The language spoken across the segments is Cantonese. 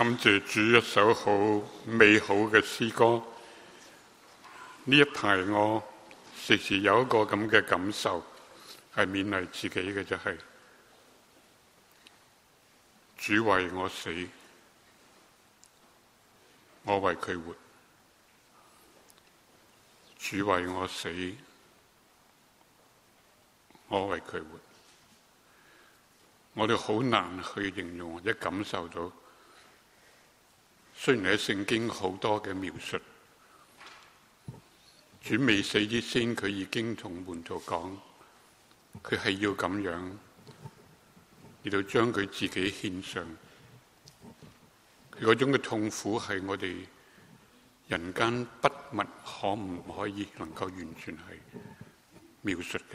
感謝主一首好美好嘅詩歌。呢一排我時時有一個咁嘅感受，係勉勵自己嘅，就係主為我死，我為佢活；主為我死，我為佢活。我哋好難去形容或者感受到，雖然喺聖經好多嘅描述，主未死之前，佢已經同門徒講，佢係要咁樣，嚟到將佢自己獻上。佢嗰種嘅痛苦係我哋人間筆墨可以能夠完全係描述嘅。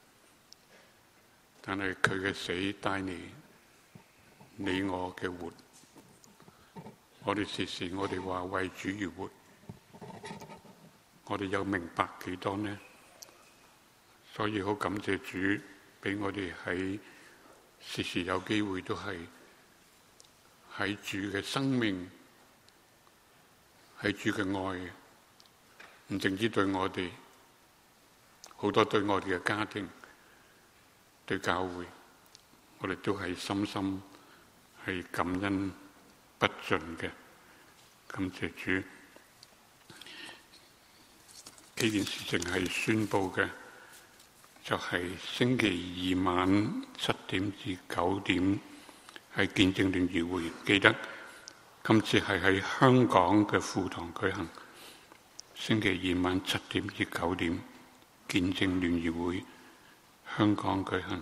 但係佢嘅死帶嚟你我嘅活，我哋時時我哋話為主而活，我哋有明白幾多呢？所以好感謝主俾我哋喺時時有機會都係喺主嘅生命，喺主嘅愛，唔淨止對我哋，好多對我哋嘅家庭，對教會，我哋都係深深係感恩不盡嘅。感謝主，呢件事情係宣佈嘅，就係星期二晚7點至9點係見證聯誼會。記得今次係喺香港嘅富堂舉行，星期二晚7點至9點見證聯誼會。香港舉行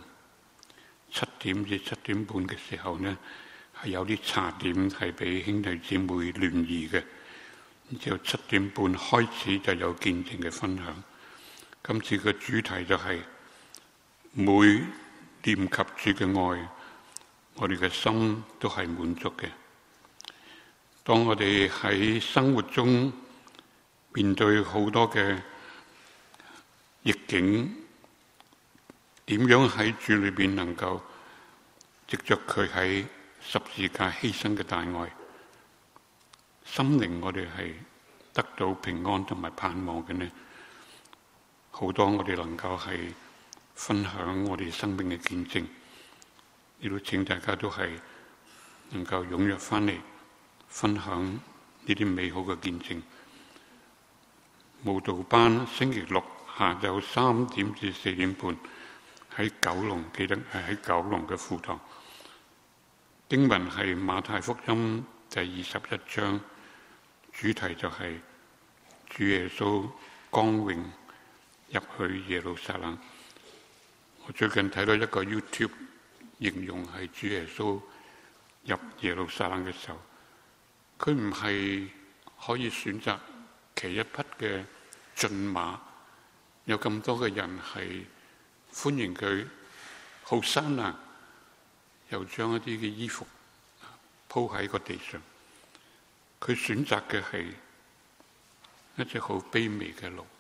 7點至7點半嘅時候呢，係有啲茶點係俾兄弟姊妹聯誼嘅。然之後7點半開始就有見證嘅分享。今次嘅主題就係每念及主嘅愛，我哋嘅心都係滿足嘅。當我哋喺生活中面對好多嘅逆境，點樣喺主裏邊能夠藉着佢喺十字架犧牲嘅大愛，心靈我哋係得到平安同埋盼望嘅呢？好多我哋能夠係分享我哋生命嘅見證，亦都請大家都係能夠踴躍翻嚟分享呢啲美好嘅見證。慕道班星期六下晝3點至4點半。喺九龍，記得係喺九龍嘅富堂。經文係馬太福音第21章，主題就係主耶穌光榮入去耶路撒冷。我最近睇到一個 YouTube 形容係主耶穌入耶路撒冷嘅時候，佢唔係可以選擇騎一匹嘅駿馬，有咁多嘅人係歡迎佢，好山啊！又將一啲嘅衣服鋪喺個地上。佢選擇嘅係一隻好卑微嘅驢，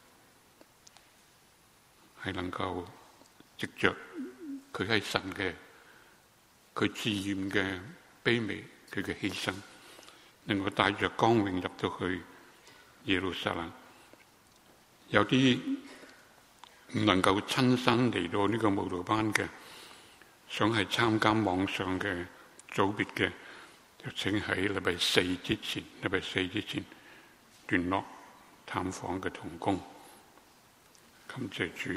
係能夠藉着佢係神嘅，佢自願嘅卑微，佢嘅犧牲，能夠帶着光榮入到去耶路撒冷。有啲唔能夠親身嚟到呢個慕道班嘅，想係參加網上嘅組別嘅，就請喺禮拜4之前聯絡探訪嘅同工。感謝主。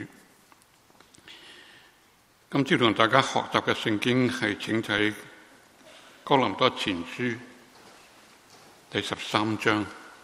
今朝同大家學習嘅聖經係請睇哥林多前書第13章。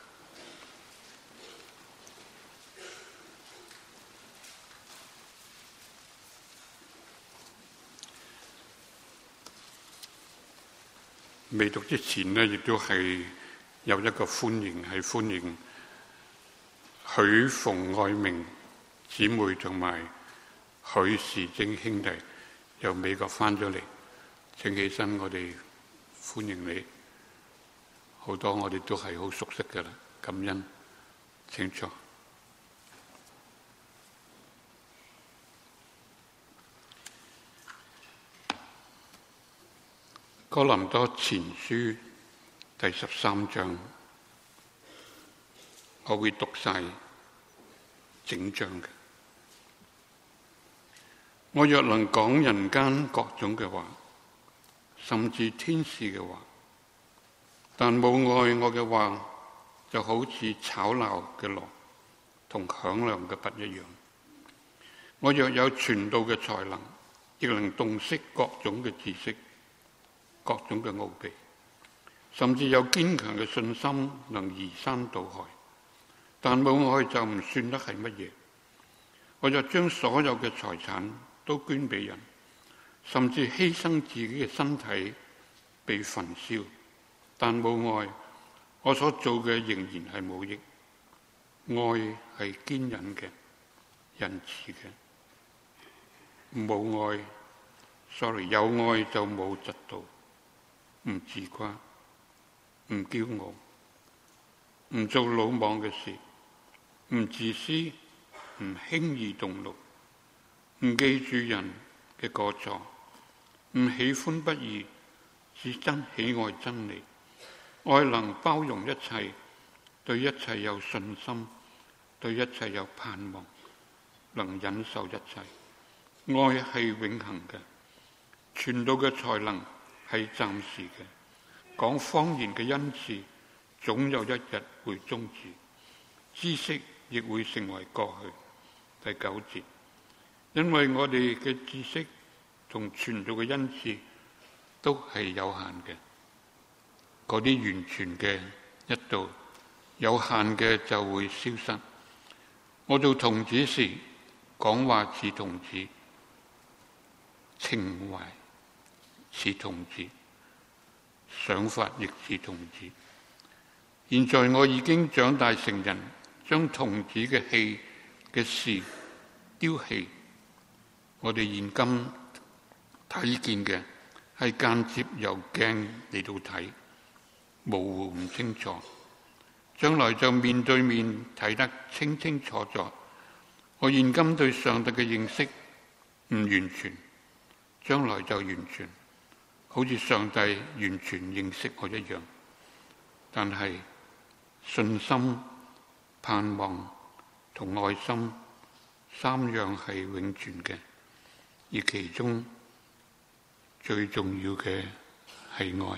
未讀之前呢，亦都係有一個歡迎，係歡迎許馮愛明姊妹同埋許時正兄弟由美國返咗嚟。請起身，我哋歡迎你。好多我哋都係好熟悉㗎喇，感恩。請坐。哥林多前書第13章，我會讀晒整章嘅。我若能講人間各種嘅話，甚至天使嘅話，但冇愛我嘅話，就好似吵鬧嘅鑼同響亮嘅鈸一樣。我若有傳道嘅才能，亦能洞悉各種嘅知識、各種嘅奧秘，甚至有堅強嘅信心，能移山倒海，但冇愛就唔算得係乜嘢。我就將所有嘅財產都捐俾人，甚至犧牲自己嘅身體被焚燒，但冇愛，我所做嘅仍然係冇益。愛係堅忍嘅、仁慈嘅。冇愛有愛就冇嫉妒，唔自誇，唔驕傲，唔做魯莽嘅事，唔自私，唔輕易動怒，唔記住人嘅過錯，唔喜歡不義，是真喜愛真理。愛能包容一切，對一切有信心，對一切有盼望，能忍受一切。愛係永恆嘅，傳道嘅才能係暫時嘅，講方言嘅恩賜總有一日會終止，知識亦會成為過去。第9節，因為我哋嘅知識同傳道嘅恩賜都係有限嘅，嗰啲完全嘅一到，有限嘅就會消失。我做童子時，講話似童子，情懷似童子，想法亦似童子。現在我已經長大成人，將童子嘅氣嘅事丟棄。我哋現今睇見嘅係間接由鏡嚟到睇，模糊唔清楚。將來就面對面睇得清清楚楚。我現今對上帝嘅認識唔完全，將來就完全，好似上帝完全認識我一樣。但係信心、盼望同愛心3樣係永存嘅，而其中最重要嘅係愛。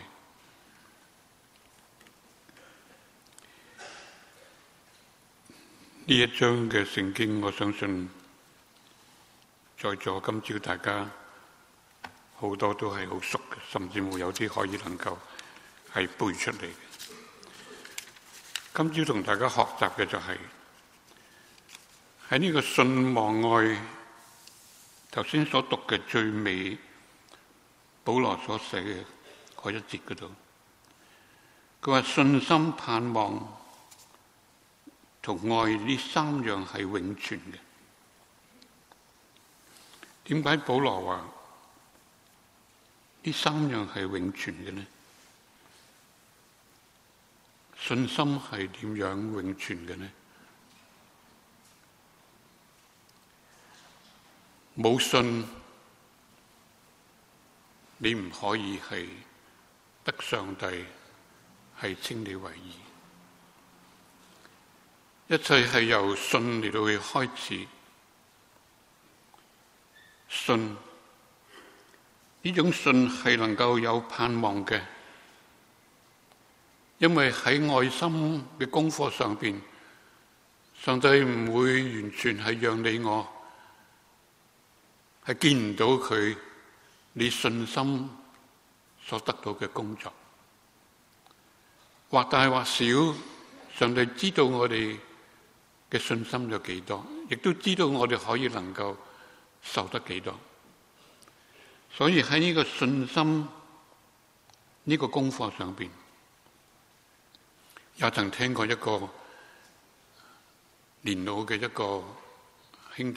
呢一章嘅聖經，我相信在座今朝大家好多都係好熟嘅，甚至乎有啲可以能夠係背出嚟嘅。今朝同大家學習嘅就係喺呢個信望愛頭先所讀嘅最尾，保羅所寫嘅嗰一節嗰度，佢話信心、盼望同愛呢3樣係永存嘅。點解保羅話呢3樣係永存嘅呢？信心係點樣永存嘅呢？冇信，你唔可以係得上帝係稱你為義。一切係由信嚟到去開始。信呢種信係能夠有盼望嘅，因為喺愛心嘅功課上邊，上帝唔會完全係讓你我係見唔到佢你信心所得到嘅工作，或大或小，上帝知道我哋嘅信心有幾多，亦都知道我哋可以能夠受得幾多。所以喺呢個信心呢個功課上邊，也曾聽過一個年老嘅一個兄弟，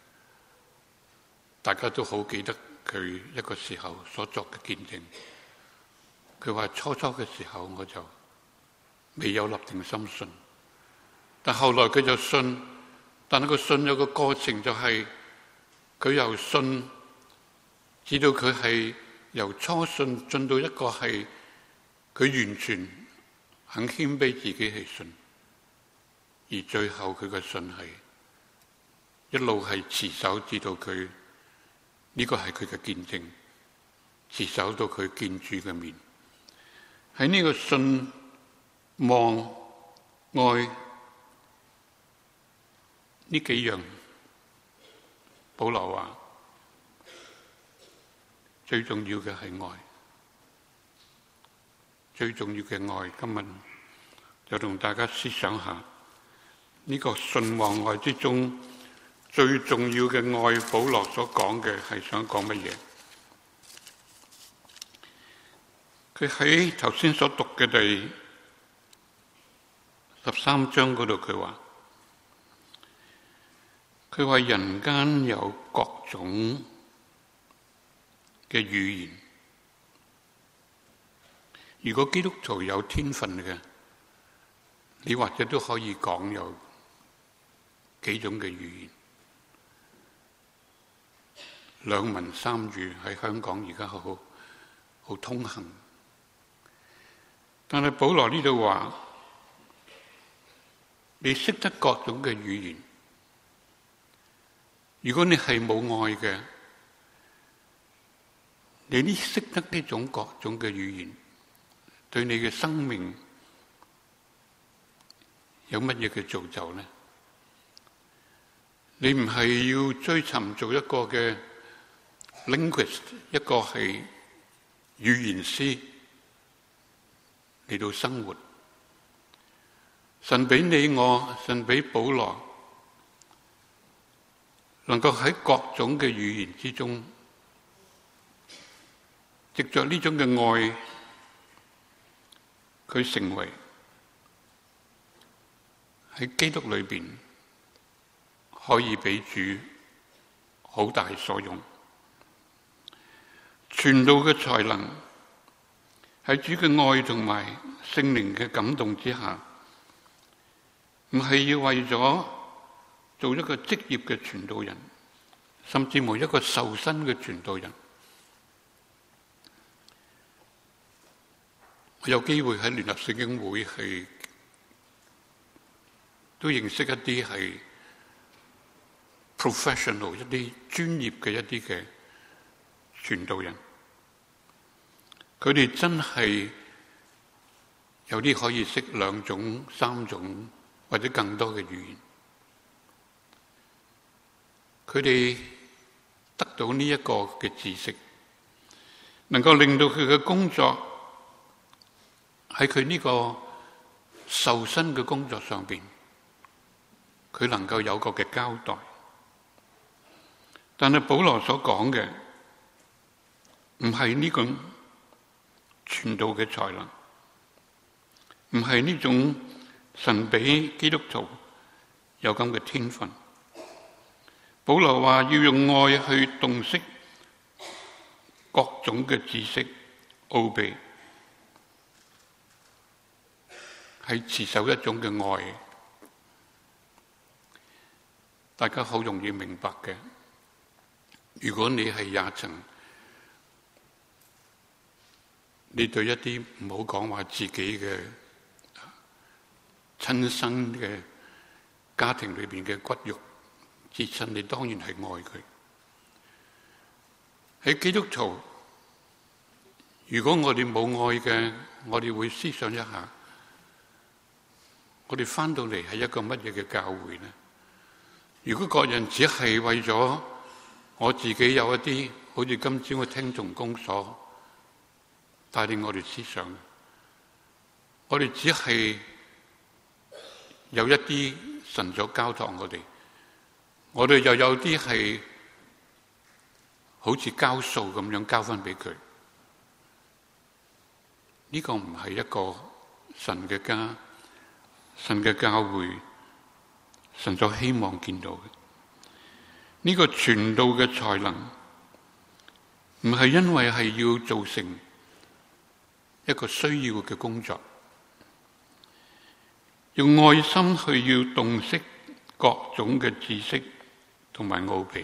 大家都好記得佢一個時候所作嘅見證。佢話初嘅時候我就未有立定心信，但後來佢就信，但係個信有個過程，就係佢由信至到佢係由初信進到一個係佢完全肯謙卑自己去信，而最後佢嘅信係一路係持守，直到佢呢個係佢嘅見證，持守到佢見主嘅面。喺呢個信望愛呢幾樣，保羅話最重要嘅係愛，最重要嘅愛。今日就同大家思想下呢個信望愛之中最重要嘅愛，保羅所講嘅係想講乜嘢？佢喺頭先所讀嘅第13章嗰度，佢話人間有各種嘅語言。如果基督徒有天分嘅，你或者都可以講有幾種嘅語言，兩文三語喺香港而家好通行。但係保羅呢度話，你識得各種嘅語言，如果你係冇愛嘅，你呢識得呢種各種嘅語言，對你嘅生命有乜嘢嘅造就呢？你唔係要追尋做一個嘅 linguist， 一個係語言師嚟到生活。神俾你我，神俾保羅，能夠喺各種嘅語言之中，藉着呢種嘅愛，佢成為喺基督裏邊可以俾主好大所用。傳道嘅才能喺主嘅愛同埋聖靈嘅感動之下，唔係要為咗做一個職業嘅傳道人，甚至乎一個受薪嘅傳道人。我有機會喺聯合聖經會係都認識一啲係 professional， 一啲專業嘅一啲嘅傳道人，佢哋真係有啲可以識2種、3種或者更多嘅語言。佢哋得到呢一個嘅知識，能夠令到佢嘅工作喺佢呢個受薪嘅工作上邊，佢能夠有個嘅交代。但係保羅所講嘅唔係呢種傳道嘅才能，唔係呢種神俾基督徒有咁嘅天分。保羅話要用愛去洞悉各種嘅知識奧秘，係持守一種嘅愛。大家好容易明白嘅。如果你係廿層，你對一啲唔好講話自己嘅親生嘅家庭裏邊嘅骨肉至親，你當然係愛佢。喺基督徒，如果我哋冇愛嘅，我哋會思想一下，我哋翻到嚟係一個乜嘢嘅教會呢？如果各人只係為咗我自己有一啲，好似今朝嘅聽從公所帶領我哋思想，我哋只係有一啲神所交託我哋又有啲係好似交數咁樣交翻俾佢。呢個唔係一個神嘅家，神嘅教會，神所希望見到嘅。呢個傳道嘅才能，唔係因為係要做成一個需要嘅工作，用愛心去要洞悉各種嘅知識同埋奧秘。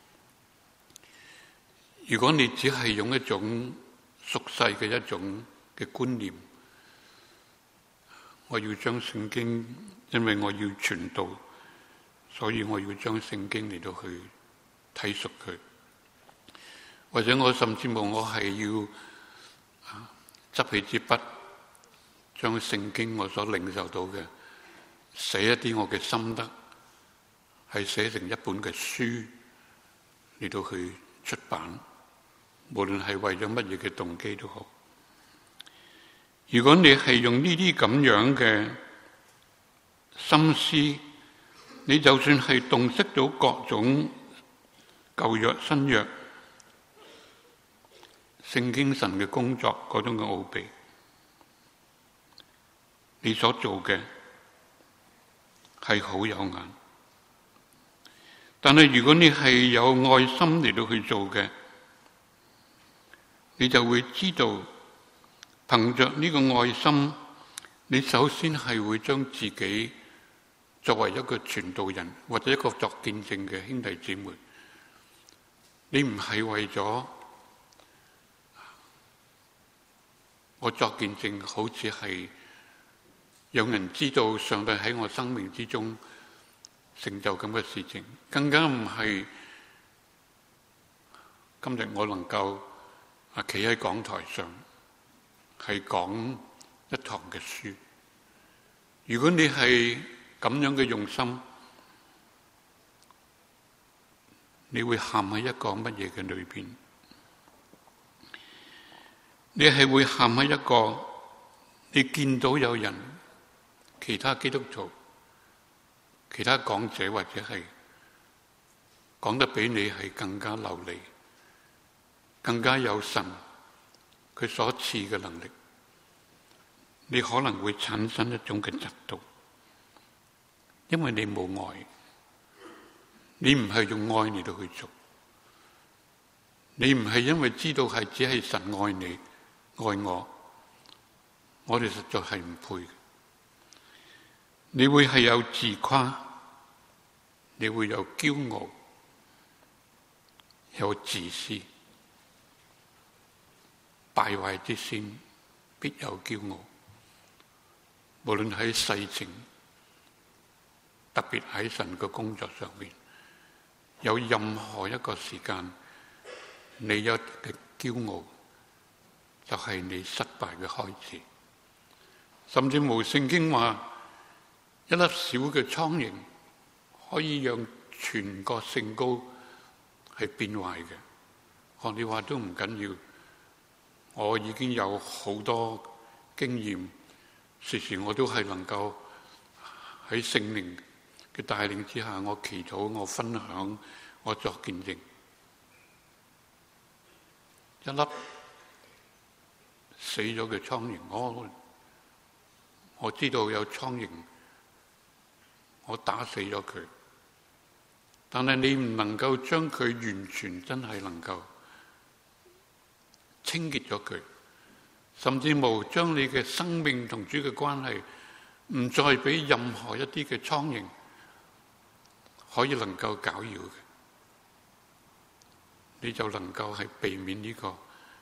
如果你只係用一種俗世嘅一種嘅觀念我要將聖經，因為我要傳道，所以我要將聖經嚟到去睇熟佢。或者我甚至乎我係要執起支筆，將聖經我所領受到嘅寫一啲我嘅心得，係寫成一本嘅書嚟到去出版，無論係為咗乜嘢嘅動機都好。如果你係用呢啲咁樣嘅心思，你就算係洞悉到各種舊約新約聖經神嘅工作嗰種嘅奧秘，你所做嘅係好有眼。但係如果你係有愛心嚟到去做嘅，你就會知道，憑着呢個愛心，你首先係會將自己作為一個傳道人或者一個作見證嘅兄弟姊妹，你唔係為咗我作見證，好似係讓人知道上帝喺我生命之中成就咁嘅事情，更加唔係今日我能夠企喺講台上係講一堂嘅書。如果你係咁樣嘅用心，你會陷喺一個乜嘢嘅裏邊？你係會陷喺一個你見到有人，其他基督徒、其他講者或者係講得比你係更加流利，更加有神佢所賜嘅能力，你可能會產生一種嘅嫉妒，因為你冇愛，你唔係用愛嚟到去做，你唔係因為知道係只係神愛你愛我哋實在係唔配。你會係有自誇，你會有驕傲，有自私，敗壞之先必有驕傲。無論喺世情，特別喺神嘅工作上面，有任何一個時間你有嘅驕傲，就係你失敗嘅開始。甚至無聖經話，一粒小嘅蒼蠅可以讓全個聖膏係變壞嘅。學你話都唔緊要，我已經有好多經驗，時時我都係能夠喺聖靈嘅帶領之下，我祈禱，我分享，我作見證。一粒死咗嘅蒼蠅，我知道有蒼蠅，我打死咗佢，但係你唔能夠將佢完全真係能夠清潔咗佢，甚至無將你嘅生命同主嘅關係唔再俾任何一啲嘅蒼蠅可以能夠攪擾嘅，你就能夠係避免呢個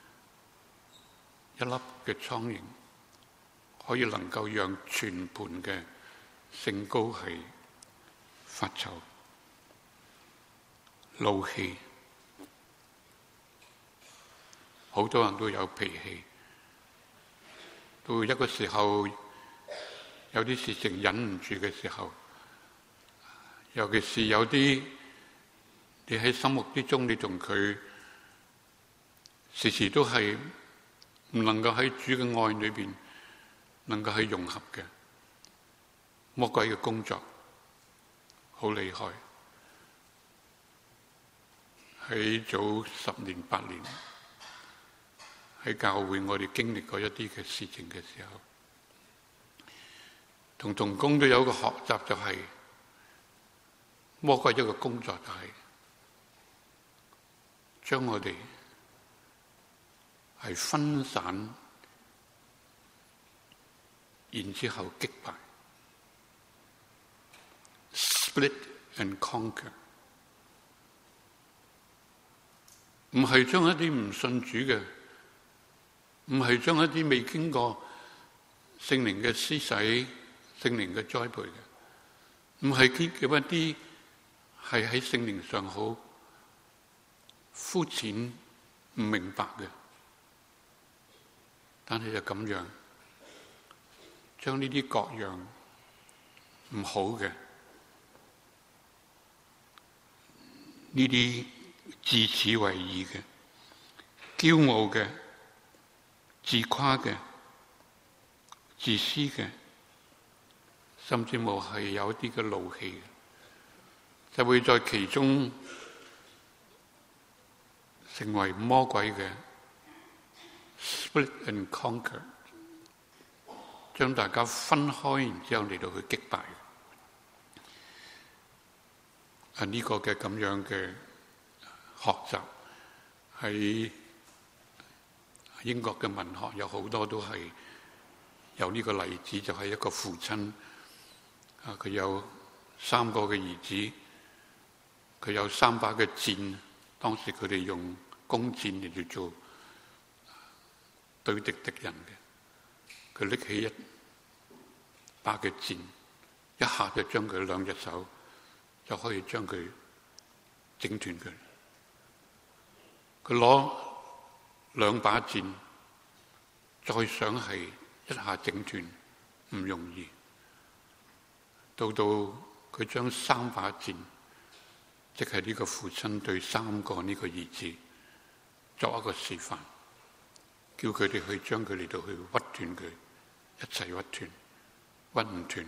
一粒嘅蒼蠅可以能夠讓全盤嘅聖膏係發臭、怒氣。好多人都有脾氣，到一個時候有啲事情忍唔住嘅時候，尤其是有啲你喺心目之中，你同佢時時都係唔能夠喺主嘅愛裏邊能夠去融合嘅，魔鬼嘅工作好厲害。喺早10年8年喺教會，我哋經歷過一啲嘅事情嘅時候，同同工都有一個學習，就係魔鬼一個工作就係將我哋係分散，然之後擊敗 ，split and conquer， 唔係將一啲唔信主嘅，唔係將一啲未經過聖靈嘅施洗聖靈嘅栽培嘅，唔係叫一啲係喺聖靈上好膚淺唔明白嘅，但係就咁樣將呢啲各樣唔好嘅，呢啲自恃為義嘅、驕傲嘅、自誇嘅、自私嘅，甚至乎係有一啲嘅怒氣嘅，就會在其中成為魔鬼嘅 split and conquer， 將大家分開，然之後嚟到去擊敗。呢個嘅咁樣嘅學習喺英國嘅文學有好多都係有呢個例子，就係一個父親佢有3個嘅兒子，佢有3把嘅箭，當時佢哋用弓箭嚟到做對敵敵人嘅，佢拎起一把嘅箭，一下就將佢2隻手就可以將佢整斷佢。佢攞2把箭，再想係一下整斷唔容易。到佢將3把箭，即係呢個父親對3個呢個兒子作一個示範，叫佢哋去將佢嚟到去屈斷佢，一齊屈斷，屈唔斷。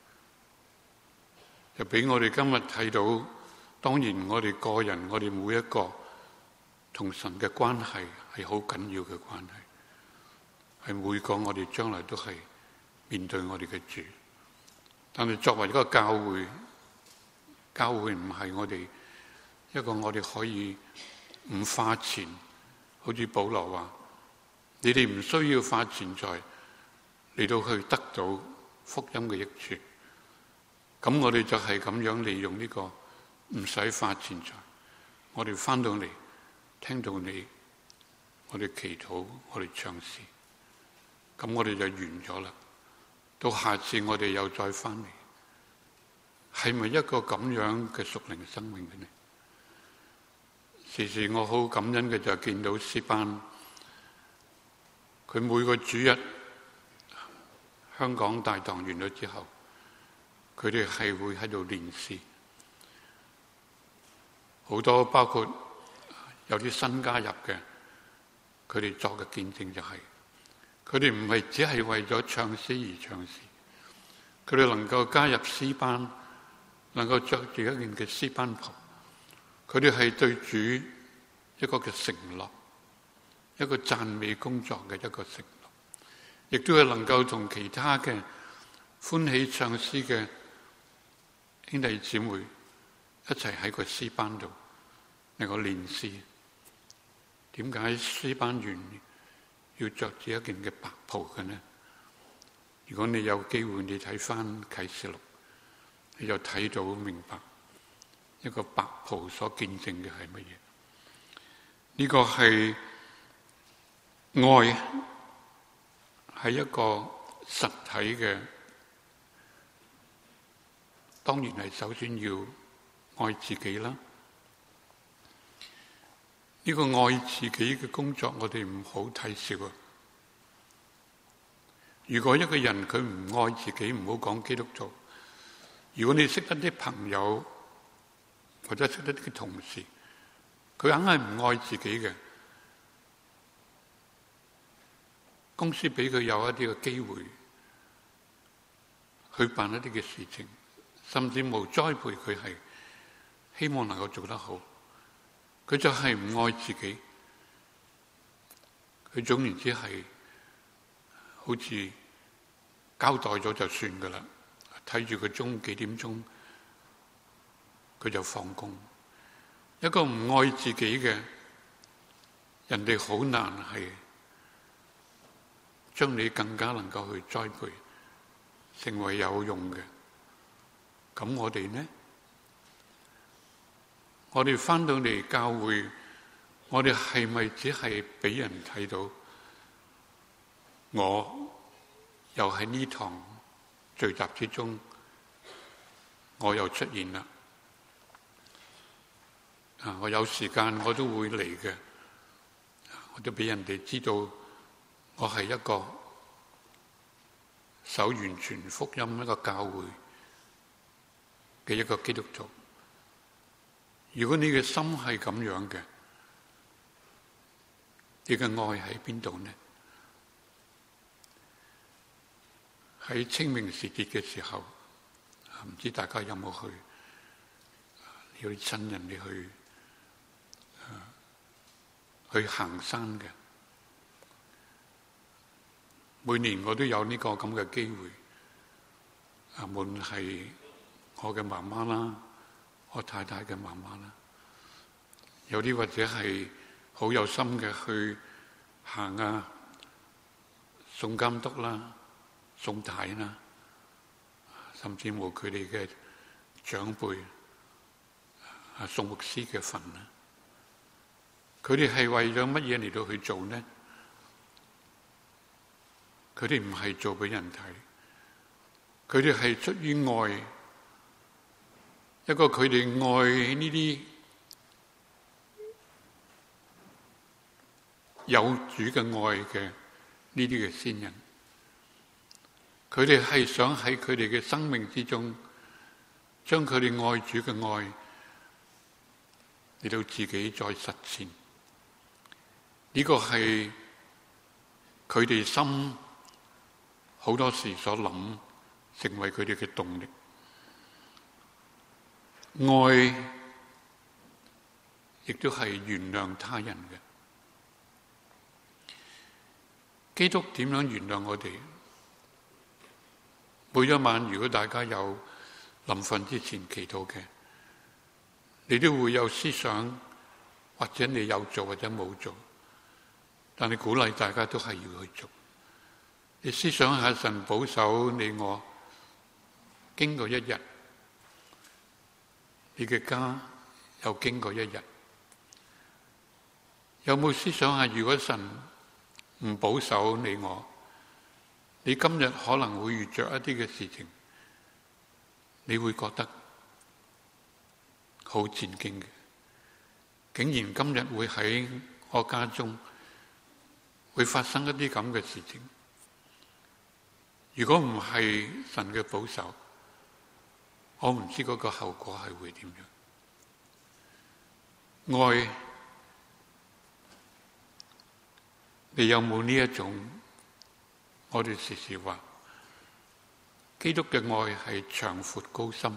就俾我哋今日睇到，當然我哋個人，我哋每一個同神嘅關係係好緊要嘅關係，係每個我哋將來都係面對我哋嘅主。但係作為一個教會，教會唔係我哋一個我哋可以唔花錢，好似保羅話：你哋唔需要花錢財嚟到去得到福音嘅益處。咁我哋就係咁樣利用呢個唔使花錢財，我哋翻到嚟聽到你，我哋祈禱，我哋唱詩，咁我哋就完咗啦。到下次我哋又再翻嚟，係咪一個咁樣嘅屬靈生命嘅呢？時時我好感恩嘅就係見到詩班，佢每個主日香港大堂完咗之後，佢哋係會喺度練詩，好多包括有啲新加入嘅，佢哋作嘅見證就係，佢哋唔係只係為咗唱詩而唱詩，佢哋能夠加入詩班，能夠着住一件嘅詩班袍，佢哋係對主一個嘅承諾，一個讚美工作嘅一個承諾，亦都係能夠同其他嘅歡喜唱詩嘅兄弟姊妹一齊喺個詩班度能夠練詩。點解詩班員要着住一件嘅白袍嘅呢？如果你有機會你睇翻啟示錄，你就睇到明白一個白袍所見證嘅係乜嘢？呢個係愛，係一個實體嘅。當然係首先要愛自己啦。呢個愛自己嘅工作，我哋唔好睇小啊！如果一個人佢唔愛自己，唔好講基督徒。如果你識得啲朋友或者識得啲同事，佢硬係唔愛自己嘅，公司俾佢有一啲嘅機會去辦一啲嘅事情，甚至無栽培佢，係希望能夠做得好，佢就係唔愛自己。佢總言之係好似交代咗就算噶啦，睇住個鐘幾點鐘，佢就放工。一個唔愛自己嘅人哋，好難係將你更加能夠去栽培成為有用嘅。咁我哋呢？我哋翻到嚟教會，我哋係咪只係俾人睇到我又喺呢堂聚集之中，我又出現啦。我有時間我都會嚟嘅，我都俾人哋知道我係一個守完全福音一個教會嘅一個基督徒。如果你嘅心係咁樣嘅，你嘅愛喺邊度呢？喺清明時節嘅時候，唔知大家有冇去？有啲親人你去行山嘅。每年我都有呢個咁嘅機會，無論係我嘅媽媽啦，我太太嘅媽媽啦，有啲或者係好有心嘅去行宋監督啦、宋太啦，甚至乎佢哋嘅長輩宋牧師嘅墳啦，佢哋係為咗乜嘢嚟到去做呢？佢哋唔係做俾人睇，佢哋係出於愛，一個佢哋愛呢啲有主嘅愛嘅呢啲嘅先人，佢哋係想喺佢哋嘅生命之中，將佢哋愛主嘅愛嚟到自己再實踐。呢個係佢哋心好多時所諗，成為佢哋嘅動力。愛亦都係原諒他人嘅。基督點樣原諒我哋？每一晚如果大家有臨瞓之前祈禱嘅，你都會有思想，或者你有做或者冇做，但係鼓勵大家都係要去做。你思想下，神保守你我經過一日，你嘅家又經過一日，有冇思想下，如果神唔保守你我，你今日可能會遇着一啲嘅事情，你會覺得好戰驚嘅，竟然今日會喺我家中會發生一啲咁嘅事情。如果唔係神嘅保守，我唔知嗰個後果係會點樣。愛，你有冇呢一種？我哋時時話，基督嘅愛係長闊高深。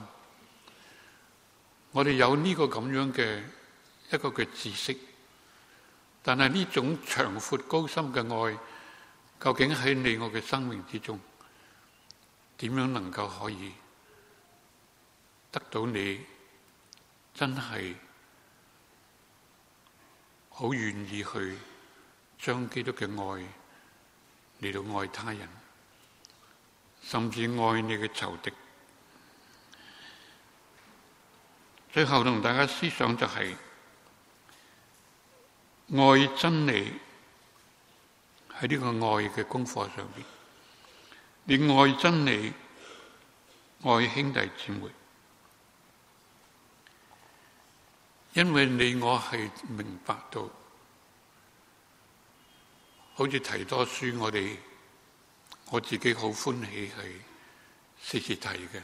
我哋有呢個咁樣嘅一個嘅知識，但係呢種長闊高深嘅愛，究竟喺你我嘅生命之中，點樣能夠可以得到你真係好願意去將基督嘅愛嚟到愛他人，甚至愛你嘅仇敵？最後同大家思想就係愛真理，喺呢個愛嘅功課上邊，你愛真理，愛兄弟姊妹，因為你我係明白到，好似提多書，我自己好歡喜係時時提嘅。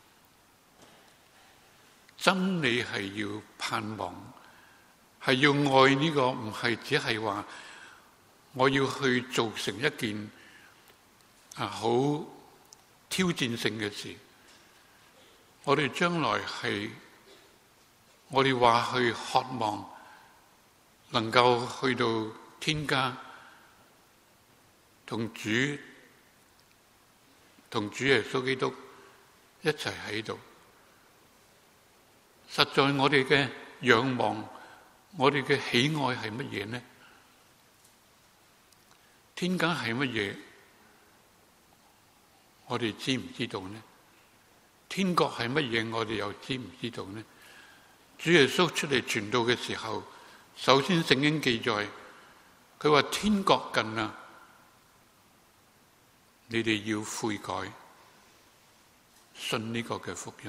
真理係要盼望，係要愛呢個，唔係只係話我要去做成一件好挑戰性嘅事。我哋將來係我哋話去渴望能夠去到天家，同主耶穌基督一齊喺度。實在我哋嘅仰望，我哋嘅喜愛係乜嘢呢？天家係乜嘢？我哋知唔知道呢？天國係乜嘢？我哋又知唔知道呢？主耶穌出嚟傳道嘅時候，首先聖經記載，佢話天國近啦，你哋要悔改， 信呢個嘅福音。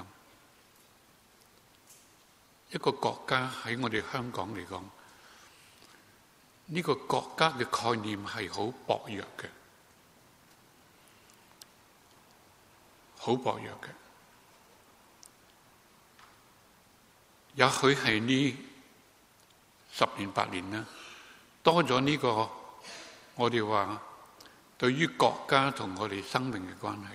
一個國家喺我哋香港嚟講，呢個國家嘅概念係好薄弱嘅，好薄弱嘅。也許係呢10年8年啦，多咗呢個我哋話對於國家同我哋生命嘅關係，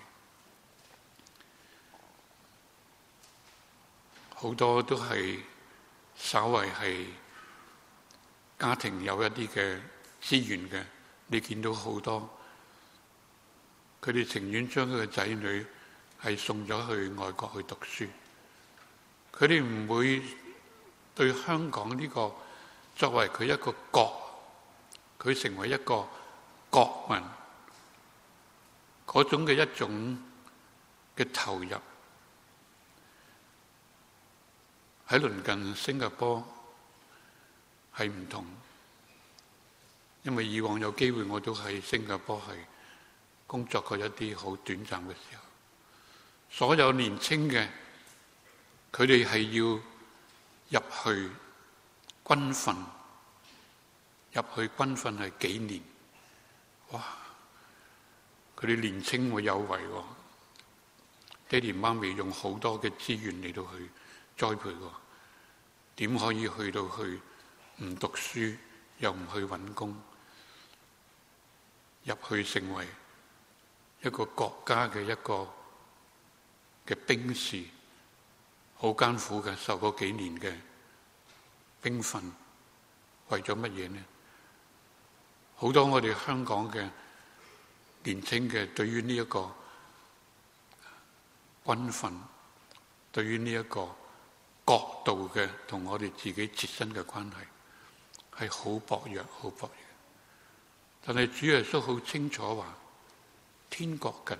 好多都係稍為係家庭有一啲嘅資源嘅，你見到好多佢哋情願將佢嘅仔女係送咗去外國去讀書，佢哋唔會對香港呢個作為佢一個國，佢成為一個國民嗰種嘅一種嘅投入。喺鄰近新加坡係唔同，因為以往有機會我都喺新加坡係工作過一啲好短暫嘅時候，所有年青嘅佢哋係要入去軍訓，入去軍訓係幾年，哇！佢哋年青會有為喎，爹哋媽咪用好多嘅資源嚟到去栽培喎，點可以去到去唔讀書又唔去揾工，入去成為一個國家嘅一個嘅兵士，好艱苦嘅，受過幾年嘅兵訓，為咗乜嘢呢？好多我哋香港嘅年青嘅對於呢一個軍訓，對於呢一個國度嘅同我哋自己切身嘅關係係好薄弱，好薄弱。但係主耶穌好清楚話：天國近，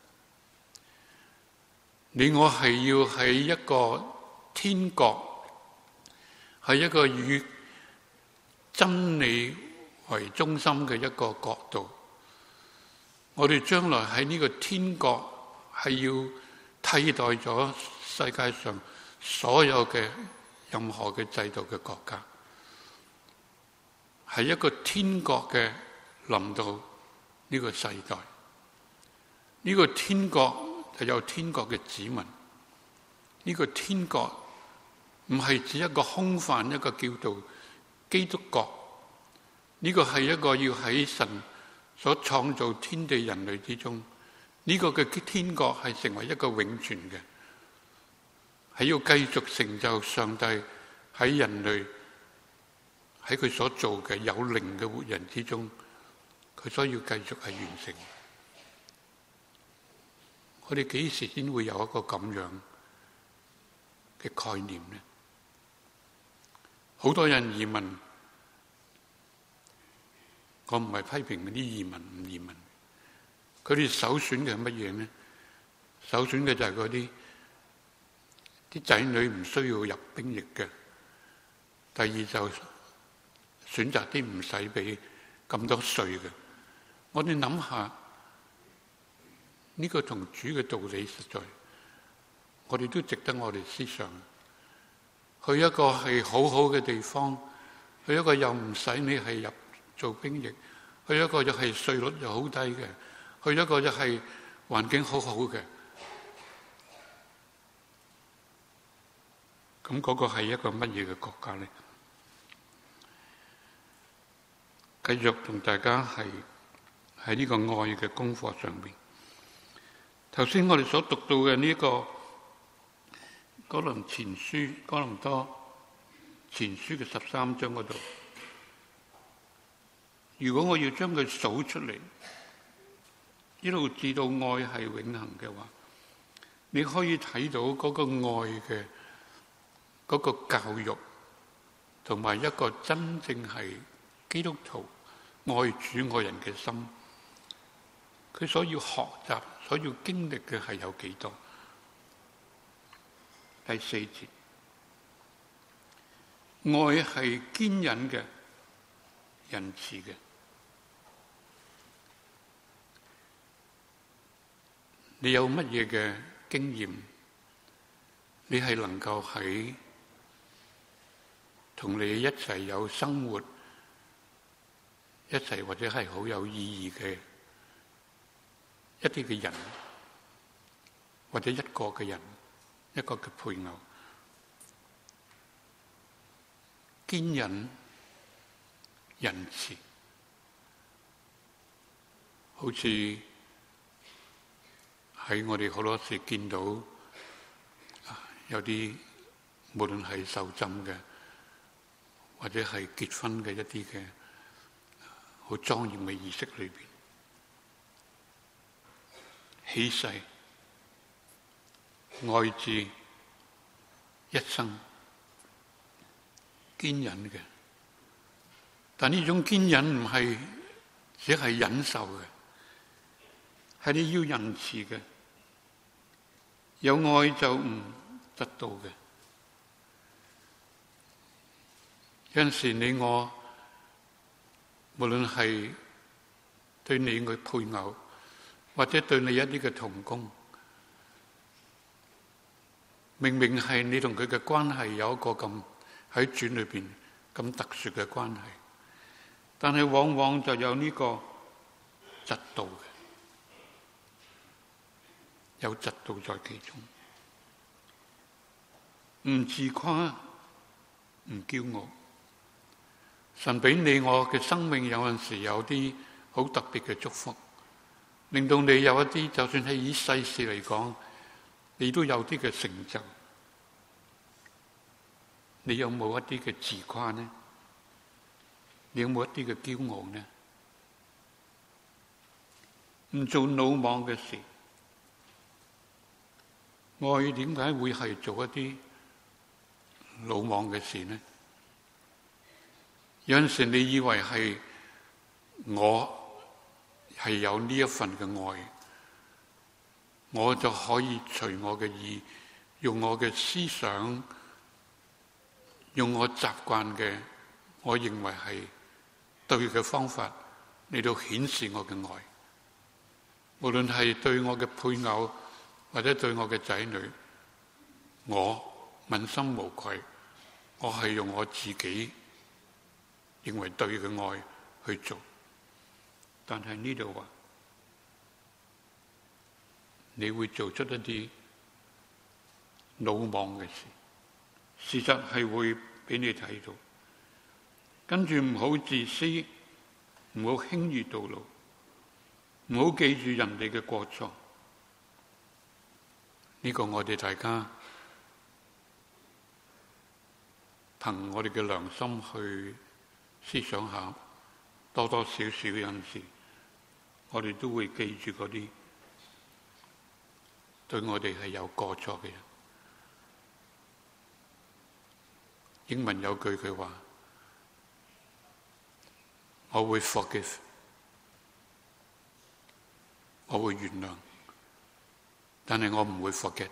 你我係要喺一個天國，係一個以真理為中心嘅一個國度。我哋將來喺呢個天國係要替代咗世界上所有嘅任何嘅制度嘅國家，係一個天國嘅臨到呢個世代。呢個天國就有天國嘅子民。呢個天國唔係指一個空泛，一個叫做基督國。呢個係一個要喺神所創造天地人類之中，呢個嘅天國係成為一個永存嘅，係要繼續成就上帝喺人類喺佢所做嘅有靈嘅活人之中，佢所要繼續係完成。我哋幾時先會有一個咁樣嘅概念呢？好多人移民，我唔係批評嗰啲移民唔移民，佢哋首選嘅係乜嘢呢？首選嘅就係嗰啲仔女唔需要入兵役嘅。第二就選擇啲唔使俾咁多稅嘅。我哋諗下呢個同主嘅道理，實在我哋都值得我哋思想。去一個係好好嘅地方，去一個又唔使你係入做兵役，去一個又係稅率又好低嘅，去一個又係環境好好嘅，咁嗰個係一個乜嘢嘅國家呢？繼續同大家係喺呢個愛嘅功課上面。頭先我哋所讀到嘅呢個哥林多前書嘅13章嗰度，如果我要將佢數出嚟，一路至到愛係永恆嘅話，你可以睇到嗰個愛嘅嗰個教育，同埋一個真正係基督徒愛主愛人嘅心，佢所要學習、所要經歷嘅係有幾多？第4節，愛係堅忍嘅、仁慈嘅。你有乜嘢嘅經驗，你係能夠喺同你一齊有生活一齊或者係好有意義嘅一啲嘅人，或者一個嘅人，一個嘅配偶，堅忍、仁慈，好似喺我哋好多時見到有啲無論係受浸嘅，或者係結婚嘅一啲嘅好莊嚴嘅儀式裏邊，起誓愛至一生，堅忍嘅。但呢種堅忍唔係只係忍受嘅，係你要仁慈嘅，有愛就唔得到嘅。有陣時你我無論係對你嘅配偶，或者對你一啲嘅同工，明明係你同佢嘅關係有一個咁喺主裏邊咁特殊嘅關係，但係往往就有呢個嫉妒嘅，有嫉妒在其中，唔自誇，唔驕傲。神俾你我嘅生命有陣時有啲好特別嘅祝福，令到你有一啲，就算係以世事嚟講，你都有啲嘅成就。你有冇一啲嘅自誇呢？你有冇一啲嘅驕傲呢？唔做魯莽嘅事，愛點解會係做一啲魯莽嘅事呢？有陣時你以為係我係有呢一份嘅愛，我就可以隨我嘅意，用我嘅思想，用我習慣嘅，我認為係對嘅方法嚟到顯示我嘅愛。無論係對我嘅配偶，或者對我嘅仔女，我問心無愧，我係用我自己認為對嘅愛去做。但係呢度話，你會做出一啲魯莽嘅事，事實係會俾你睇到。跟住唔好自私，唔好輕易動怒，唔好記住人哋嘅過錯。呢個我哋大家憑我哋嘅良心去思想下，多多少少有陣時，我哋都會記住嗰啲對我哋係有過錯嘅人。英文有句佢話：我會 forgive， 我會原諒，但係我唔會 forget。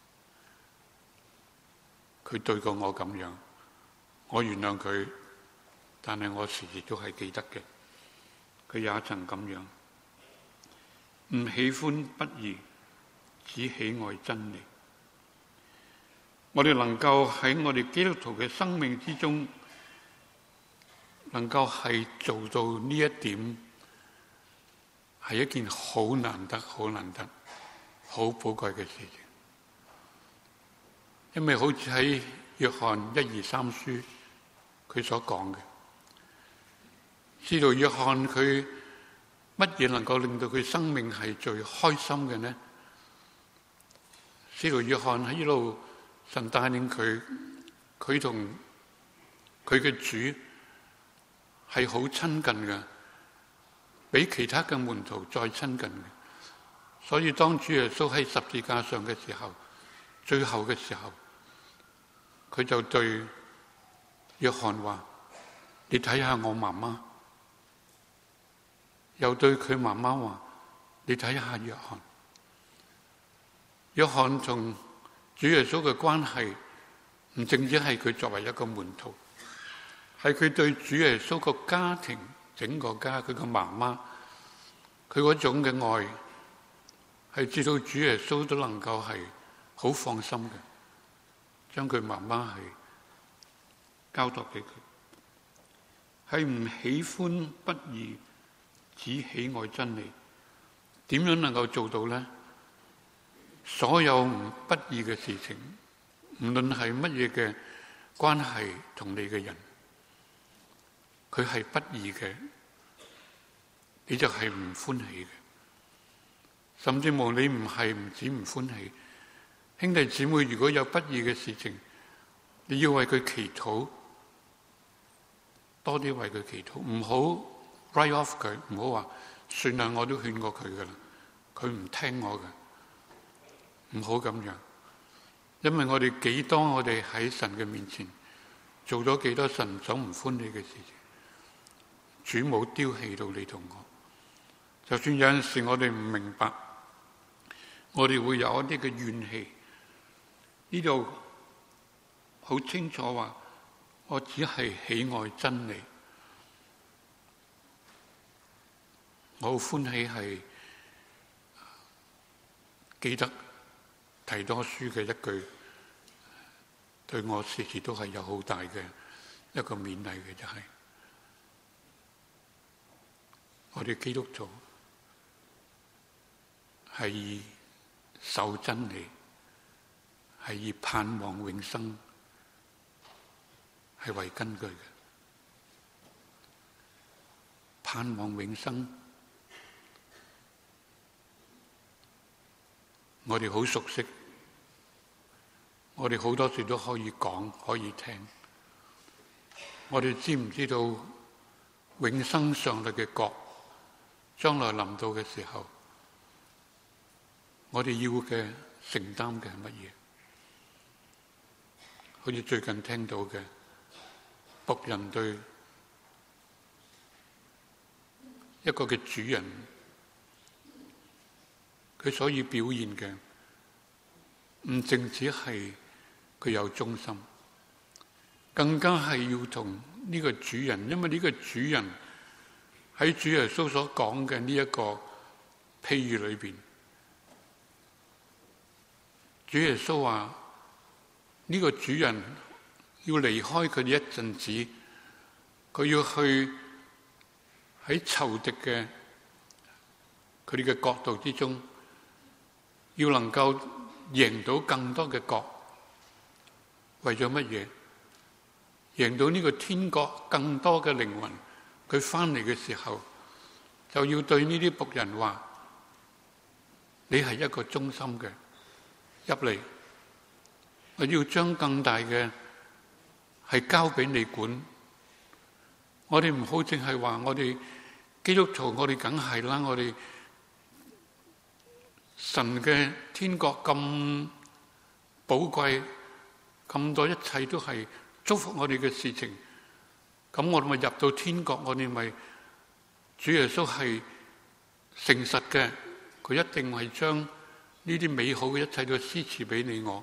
佢對過我咁樣，我原諒佢，但係我時時都係記得嘅。佢也曾咁樣，唔喜歡不義，只喜愛真理。我哋能夠喺我哋基督徒嘅生命之中，能夠係做到呢一點，係一件好難得、好難得、好寶貴嘅事情。因為好似喺約翰1、2、3書佢所講嘅，使徒約翰佢乜嘢能夠令到佢生命係最開心嘅呢？使徒約翰喺呢度，神帶領佢同佢嘅主係好親近嘅，比其他嘅門徒再親近嘅。所以當主耶穌喺十字架上嘅時候，最後嘅時候，佢就對約翰話：你睇下我媽媽。又對佢媽媽話：你睇下約翰。約翰同主耶穌嘅關係唔淨止係佢作為一個門徒，係佢對主耶穌個家庭，整個家，佢個媽媽，佢嗰種嘅愛係知道主耶穌都能夠係好放心嘅，將佢媽媽係交託俾佢，係唔喜歡不義，只喜愛真理。點樣能夠做到呢？所有不義嘅事情，無論係乜嘢嘅關係同你嘅人，佢係不義嘅，你就係唔歡喜嘅。甚至乎你唔止唔歡喜，兄弟姊妹，如果有不義嘅事情，你要為佢祈禱，多啲為佢祈禱，唔好 write off 佢，唔好話算啦，我都勸過佢噶啦，佢唔聽我嘅，唔好咁樣。因為我哋幾多我哋喺神嘅面前做咗幾多神所唔歡喜嘅事情，主冇丟棄到你同我。就算有陣時我哋唔明白，我哋會有一啲嘅怨氣，呢度好清楚話，我只係喜愛真理。我好歡喜係記得提多書嘅一句，對我時時都係有好大嘅一個勉勵嘅，就係我哋基督徒係以守真理，係以盼望永生係為根據嘅。盼望永生，我哋好熟悉，我哋好多時都可以講，可以聽。我哋知唔知道永生上帝嘅國將來臨到嘅時候，我哋要嘅承擔嘅係乜嘢？好似最近聽到嘅僕人對一個嘅主人，佢所以表現嘅唔淨止係佢有忠心，更加係要同呢個主人，因為呢個主人喺主耶穌所講嘅呢一個譬喻裏邊，主耶穌話呢個主人要離開佢哋一陣子，佢要去喺仇敵嘅佢哋嘅國度之中，要能夠贏到更多嘅國，為咗乜嘢？贏到呢個天國更多嘅靈魂，佢翻嚟嘅時候，就要對呢啲僕人話：你係一個忠心嘅，入嚟，我要將更大嘅係交俾你管。我哋唔好淨係話我哋基督徒，我哋梗係啦，我哋神嘅天國咁寶貴，咁多一切都係祝福我哋嘅事情，咁我哋咪入到天國，我哋咪主耶穌係誠實嘅，佢一定係將呢啲美好嘅一切都施賜俾你我。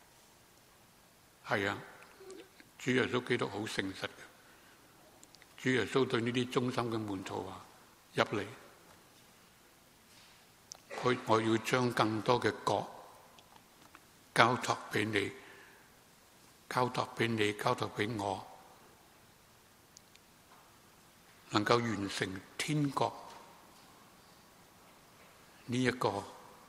係啊，主耶穌基督好誠實嘅，主耶穌對呢啲忠心嘅門徒話：入嚟，我要將更多嘅國交託俾你，交託俾你，交託俾我，能夠完成天國呢一個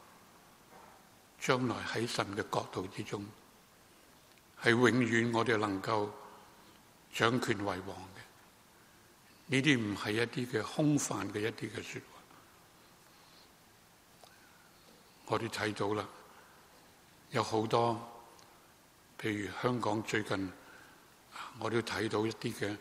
將來喺神嘅國度之中，係永遠我哋能夠掌權為王嘅。呢啲唔係一啲嘅空泛嘅一啲嘅說話。我哋睇到啦，有好多，譬如香港最近，我都睇到一啲嘅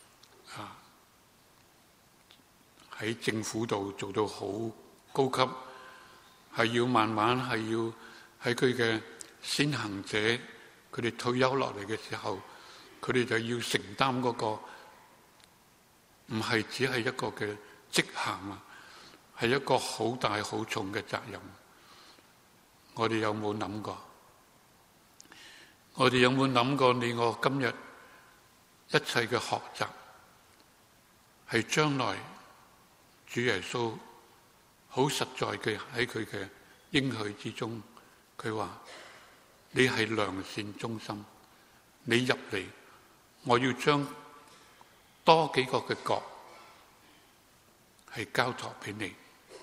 喺政府度做到好高級，係要慢慢係要喺佢嘅先行者，佢哋退休落嚟嘅時候，佢哋就要承擔嗰個唔係只係一個嘅職銜啊，係一個好大好重嘅責任。我哋有冇諗過？我哋有冇諗過你我今日一切嘅學習係將來主耶穌好實在嘅喺佢嘅應許之中，佢話你係良善忠心，你入嚟，我要將多幾個嘅角係交託俾你。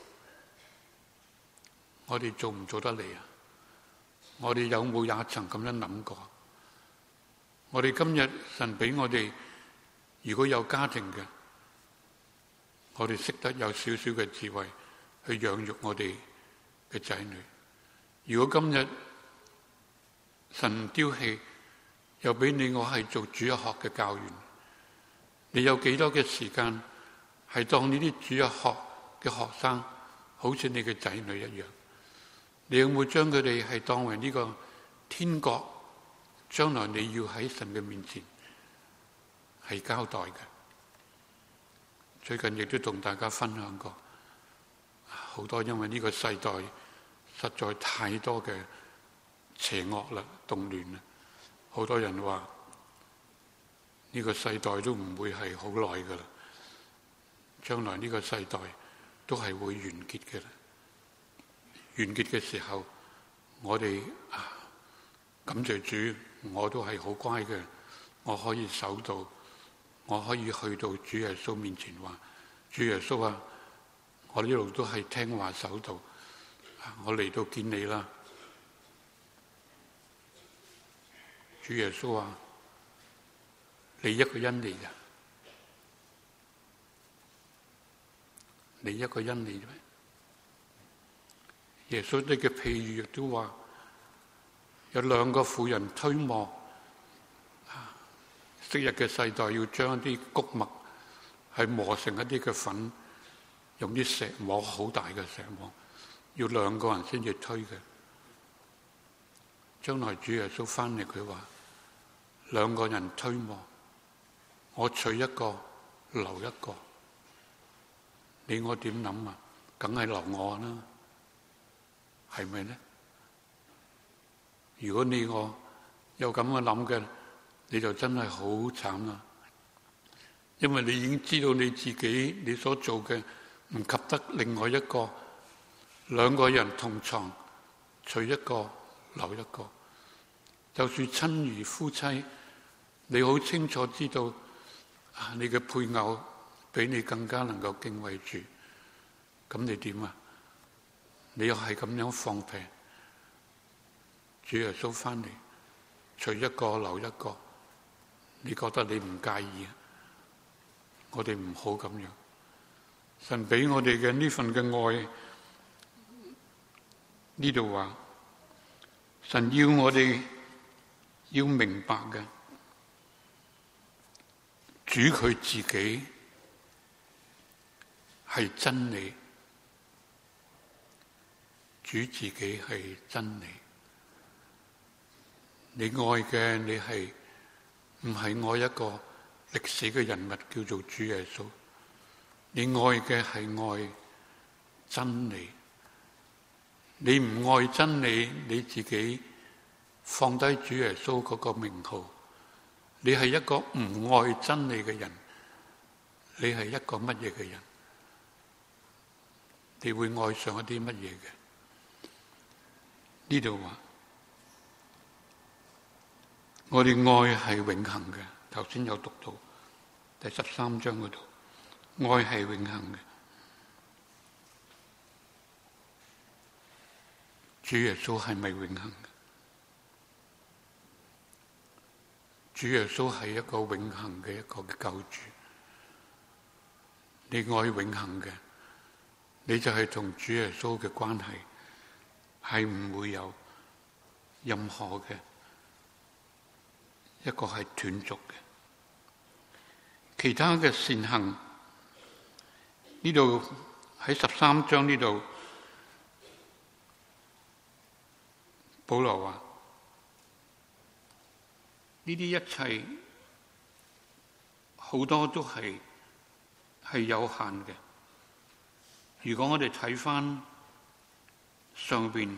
我哋做唔做得嚟啊？我哋有冇也曾咁樣諗過？我哋今日神俾我哋，如果有家庭嘅，我哋識得有少少嘅智慧去養育我哋嘅仔女。如果今日神唔丟棄，又俾你我係做主日學嘅教員，你有幾多嘅時間係當呢啲主日學嘅學生好似你嘅仔女一樣？你有冇將佢哋係當為呢個天國將來你要喺神嘅面前係交代嘅？最近亦都同大家分享過，好多因為呢個世代實在太多嘅邪惡啦、動亂啦，好多人話呢個世代都唔會係好耐噶啦，將來呢個世代都係會完結嘅啦。完結嘅時候，我哋感謝主，我都係好乖嘅，我可以守到，我可以去到主耶穌面前話：主耶穌啊，我呢度都係聽話守到，我嚟到見你啦。主耶穌啊，你一個人嚟嘅，你一個人嚟嘅。耶穌呢個譬喻亦都話，有兩個婦人推磨，昔日嘅世代要將一啲穀物係磨成一啲嘅粉，用啲石磨，好大嘅石磨，要兩個人先至推嘅。將來主耶穌翻嚟，佢話兩個人推磨，我取一個留一個，你我點諗啊？梗係留我啦，係咪呢？如果你我有咁嘅諗嘅，你就真係好慘啦，因為你已經知道你自己你所做嘅唔及得另外一個，兩個人同床，取一個留一個。就算親如夫妻，你好清楚知道你嘅配偶比你更加能夠敬畏主，咁你點啊？你又係咁樣放屁？主耶穌翻嚟，取一個留一個，你覺得你唔介意啊？我哋唔好咁樣。神俾我哋嘅呢份嘅愛，呢度話神要我哋要明白嘅，主佢自己係真理，主自己係真理。你愛嘅你係唔係愛一個歷史嘅人物叫做主耶穌？你愛嘅係愛真理。你唔愛真理，你自己放低主耶穌嗰個名號，你係一個唔愛真理嘅人。你係一個乜嘢嘅人？你會愛上一啲乜嘢嘅？呢度話我哋愛係永恆嘅，頭先有讀到第13章嗰度，愛係永恆嘅。主耶穌係咪永恆嘅？主耶穌係一個永恆嘅一個嘅救主。你愛永恆嘅，你就係同主耶穌嘅關係係唔會有任何嘅一個係斷續嘅。其他嘅善行，呢度喺13章呢度，保羅話呢啲一切好多都係有限嘅。如果我哋睇返上邊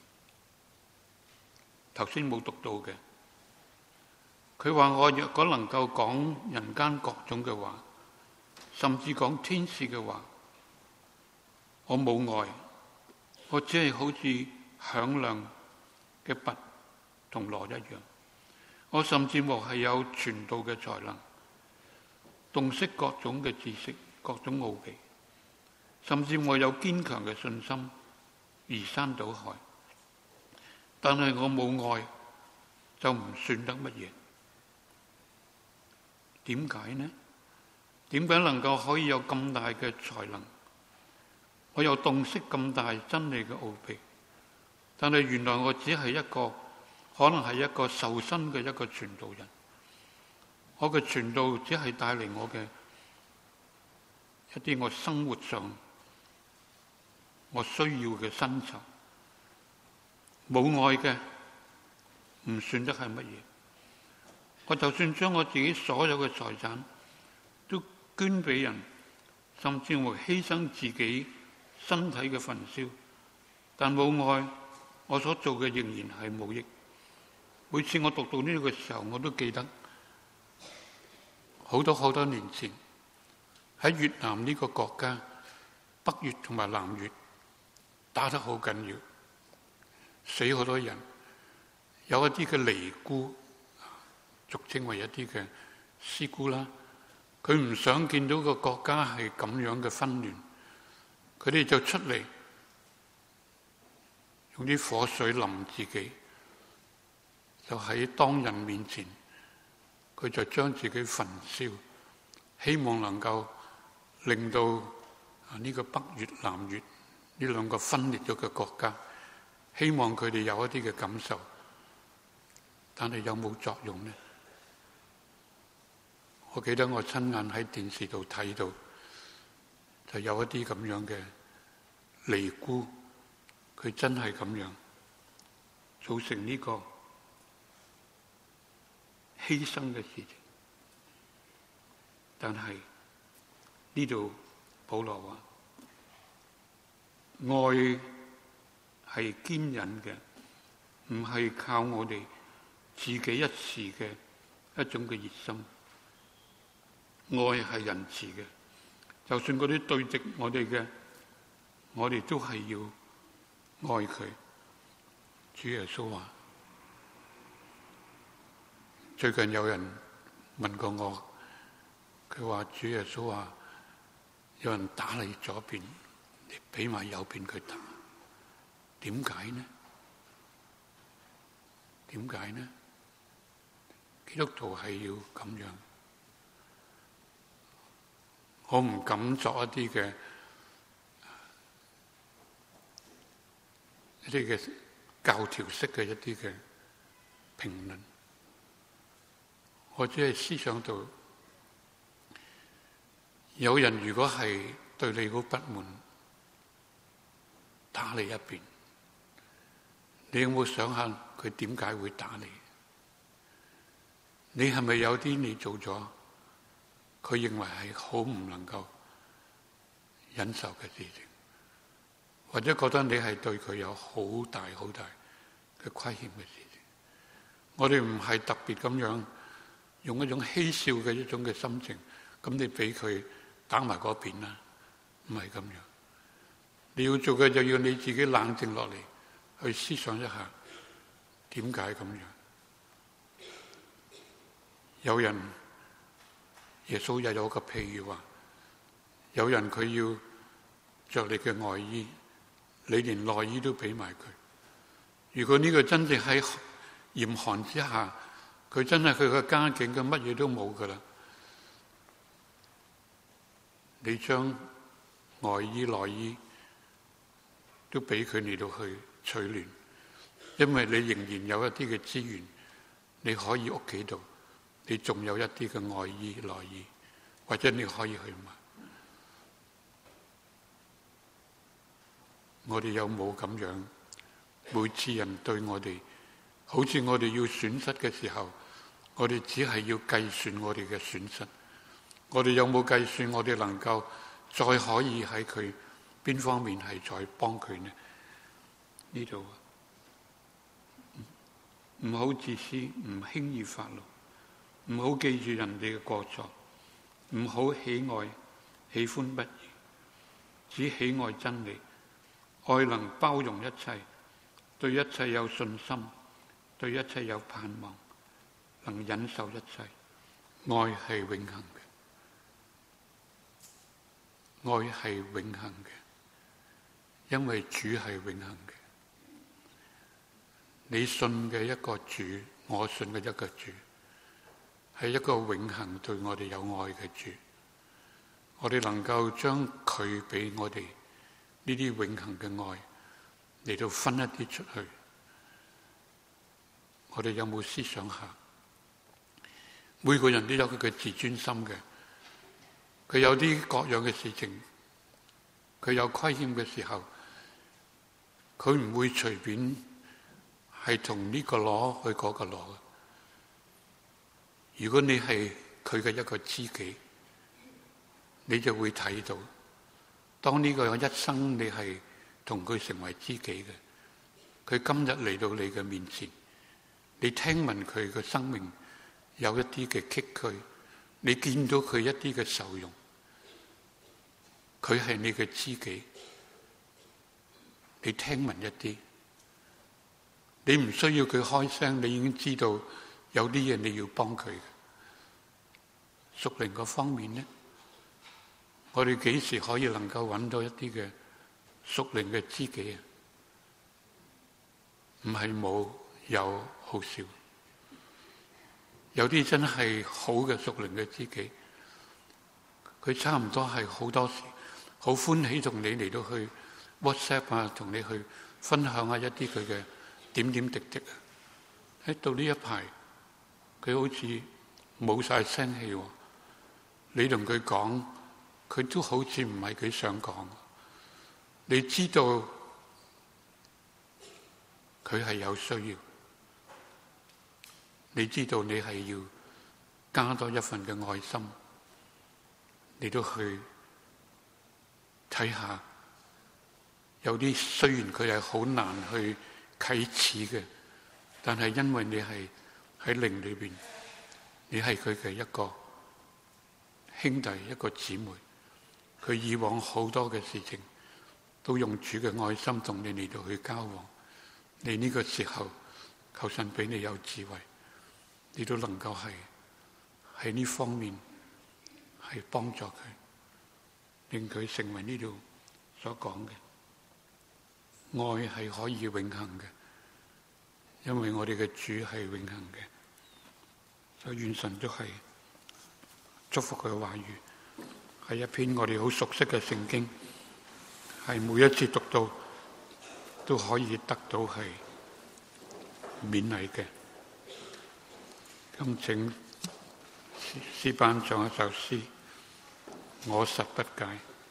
頭先冇讀到嘅，佢話我若果能夠講人間各種嘅話，甚至講天使嘅話，我冇愛， 我只係好似響亮嘅拔同鑼一樣。我甚至乎係有傳道嘅才能，洞悉各種嘅知識、各種奧秘，甚至我有堅強嘅信心，移山倒海。但係我冇愛，就唔算得乜嘢。點解呢？點解能夠可以有咁大嘅才能？我又洞悉咁大真理嘅奧秘，但係原來我只係一個，可能係一個受薪嘅一個傳道人。我嘅傳道只係帶嚟我嘅一啲我生活上我需要嘅薪酬。冇愛嘅唔算得係乜嘢。我就算將我自己所有嘅財產都捐俾人，甚至會犧牲自己身體嘅焚燒，但冇愛，我所做嘅仍然係冇益。每次我讀到呢個時候，我都記得好多年前喺越南呢個國家，北越同埋南越打得好緊要，死好多人，有一啲嘅尼姑，俗稱為一啲嘅師姑啦，佢唔想見到個國家係咁樣嘅紛亂，佢哋就出嚟用啲火水淋自己，就喺當人面前，佢就將自己焚燒，希望能夠令到呢個北越南越呢兩個分裂咗嘅國家，希望佢哋有一啲嘅感受，但係有冇作用呢？我記得我親眼喺電視度睇到，就有一啲咁樣嘅尼姑，佢真係咁樣造成呢個犧牲嘅事情。但係呢度保羅話，愛係堅忍嘅，唔係靠我哋自己一時嘅一種嘅熱心。愛係仁慈嘅，就算嗰啲對敵我哋嘅，我哋都係要愛佢。主耶穌話，最近有人問過我，佢話主耶穌話，有人打你左邊，你俾埋右邊佢打，點解呢？點解呢？基督徒係要咁樣。我唔敢作一啲嘅教條式嘅一啲嘅評論，我只係思想到，有人如果係對你好不滿，打你一邊，你有冇想下佢點解會打你？你係咪有啲你做咗，佢認為係好唔能夠忍受嘅事情，或者覺得你係對佢有好大嘅虧欠嘅事情？我哋唔係特別咁樣用一種嬉笑嘅一種嘅心情，咁你俾佢打埋嗰邊啦，唔係咁樣。你要做嘅就要你自己冷靜落嚟，去思想一下點解咁樣。有人耶穌又有個譬喻話，有人佢要着你嘅外衣，你連內衣都俾埋佢。如果呢個真正喺嚴寒之下，佢真係佢嘅家境嘅乜嘢都冇噶啦，你將外衣內衣都俾佢嚟到去取暖，因為你仍然有一啲嘅資源，你可以屋企度，你仲有一啲嘅外衣內衣，或者你可以去買。我哋有冇咁樣？每次人對我哋，好似我哋要損失嘅時候，我哋只係要計算我哋嘅損失。我哋有冇計算我哋能夠再可以喺佢邊方面係再幫佢呢？呢度唔好自私，唔輕易發怒，唔好記住人哋嘅過錯，唔好喜歡不義，只喜愛真理。 愛能包容一切，對一切有信心，對一切有盼望，能忍受一切。愛係永恆嘅，愛係永恆嘅，因為主係永恆嘅。你信嘅一個主，我信嘅一個主，係一個永恆對我哋有愛嘅主。我哋能夠將佢俾我哋呢啲永恆嘅愛嚟到分一啲出去。我哋有冇思想下？每個人都有佢嘅自尊心嘅，佢有啲各樣嘅事情，佢有虧欠嘅時候，佢唔會隨便係同呢個攞去嗰個攞嘅。如果你係佢嘅一個知己，你就會睇到，當呢個一生你係同佢成為知己嘅，佢今日嚟到你嘅面前，你聽聞佢嘅生命有一啲嘅崎嶇，你見到佢一啲嘅愁容，佢係你嘅知己，你聽聞一啲，你唔需要佢開聲，你已經知道有啲嘢你要幫佢嘅。屬靈嗰方面呢，我哋幾時可以能夠揾到一啲嘅屬靈嘅知己啊？唔係冇，有，好少。有啲真係好嘅屬靈嘅知己，佢差唔多係好多時好歡喜同你嚟到去 WhatsApp 啊，同你去分享下一啲佢嘅點點滴滴啊。喺到呢一排，佢好似冇晒聲氣喎。你同佢講，佢都好似唔係佢想講。你知道佢係有需要，你知道你係要加多一份嘅愛心，你都去睇下。有啲雖然佢係好難去啟齒嘅，但係因為你係喺靈裏邊，你係佢嘅一個兄弟，一個姊妹。佢以往好多嘅事情都用主嘅愛心同你嚟到去交往。你呢個時候求神俾你有智慧，你都能夠係喺呢方面係幫助佢，令佢成為呢度所講嘅愛係可以永恆嘅，因為我哋嘅主係永恆嘅。所以願神都係祝福佢嘅話語，係一篇我哋好熟悉嘅聖經，係每一次讀到都可以得到係勉勵嘅。咁請詩班唱一首詩，我實不解。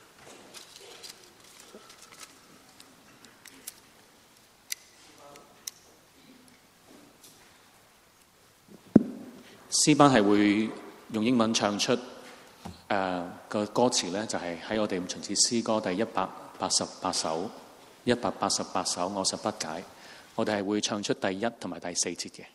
詩班係會用英文唱出個歌詞咧，就係喺我哋五旬節詩歌第188首，188首我實不解。我哋係會唱出第1同埋第4節嘅。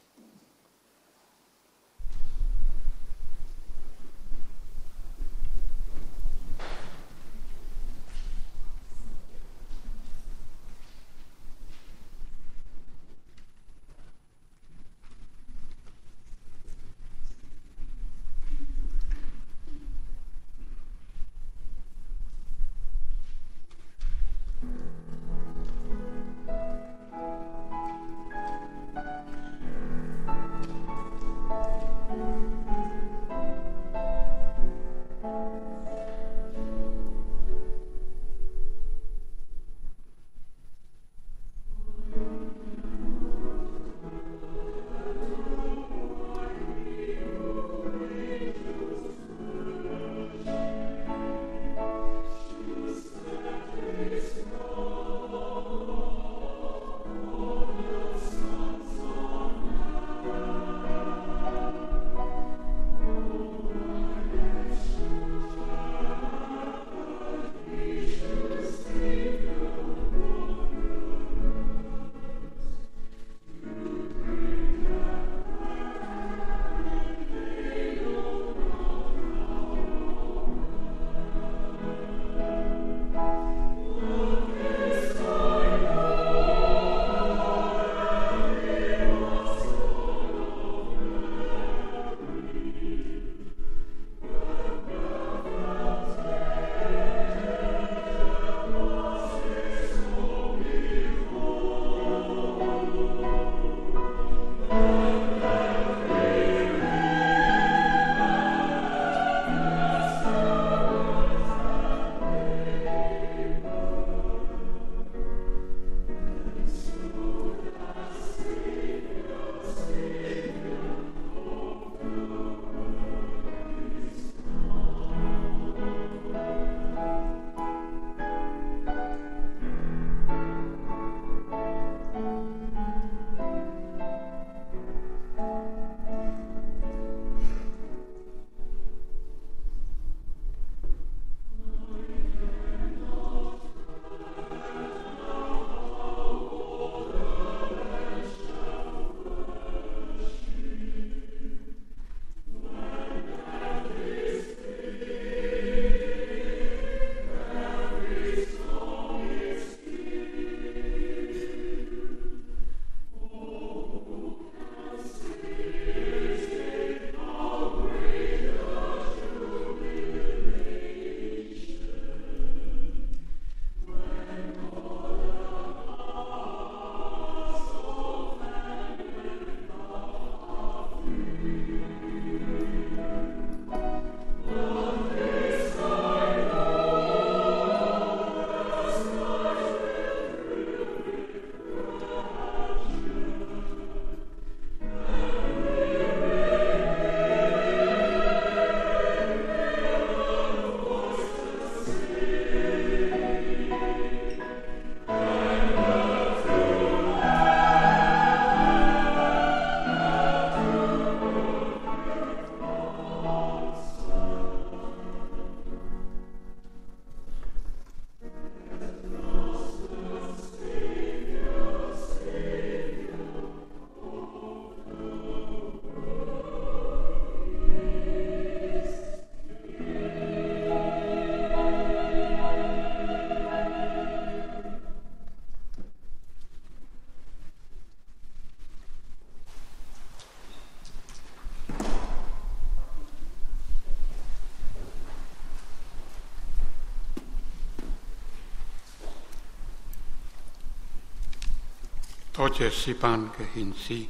多謝詩班嘅獻詩，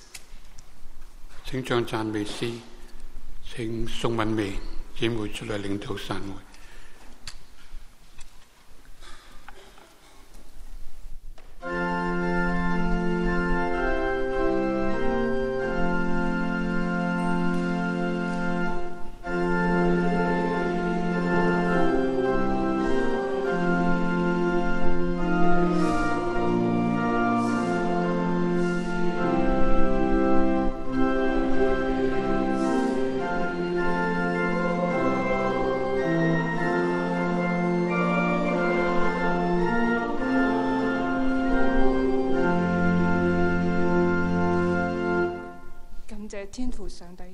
請將讚美詩請宋敏薇姊妹出嚟領導散會。 天父上帝